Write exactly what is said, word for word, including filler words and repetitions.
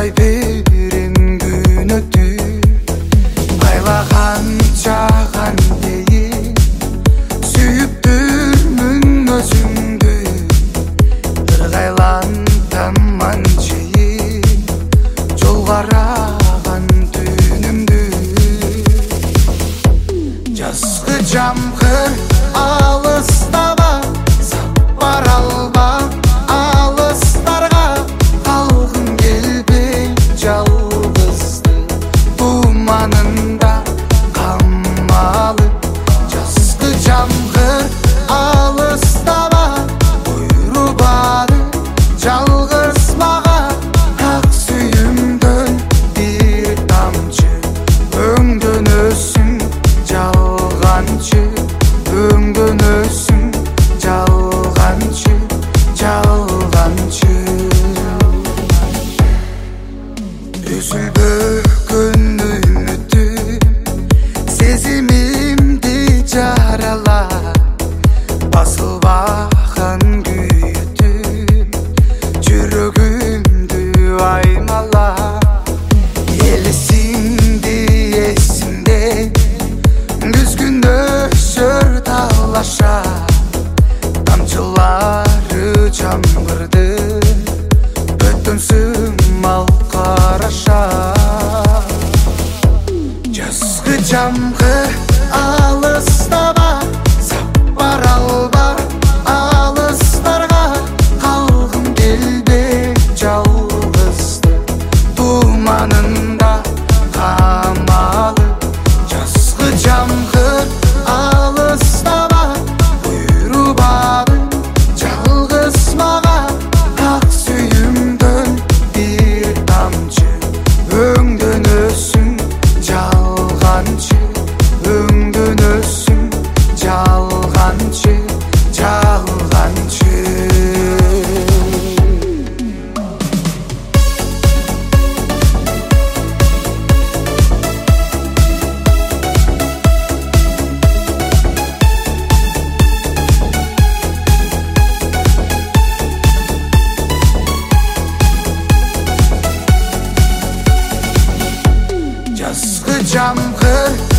шыдай берем күн өтүп, айлаганча кантейин сүйүп жүрмүн өзүңдү, ыргайлантаман чейин жол караган түнүмдү. Жазгы жамгыр алыстаба, сапар алба алыстарга, калгым келбей жалгызды туманында камалып. Жазгы жамгыр алыстаба, буйрубады жалгыз мага, ак сүйүмдөн бир тамчы өңдөнөсүң жалганчы, өңдөнөсүң жалганчы, жалганчы. Үзүлбөгөн үмүтүм сезимимди жаралап, басылбаган күйүтүм жүрөгүмдү аймалап. Элесиңди эсимде күзгүн өсөр талаша, тамчылары жамгырды өтөмсүң ал караша. Жазгы жамгыр алыстаба, сапар алба алыстарга, калгым келбей жалгызды туманында камалып. Жазгы жамгыр алыстаба, буйрубады жалгыз мага, ак сүйүмдөн бир тамчы өңдөнөсүң жалганчы, өңдөнөсүң жалганчы, жалганчы. Жазгы жамгыр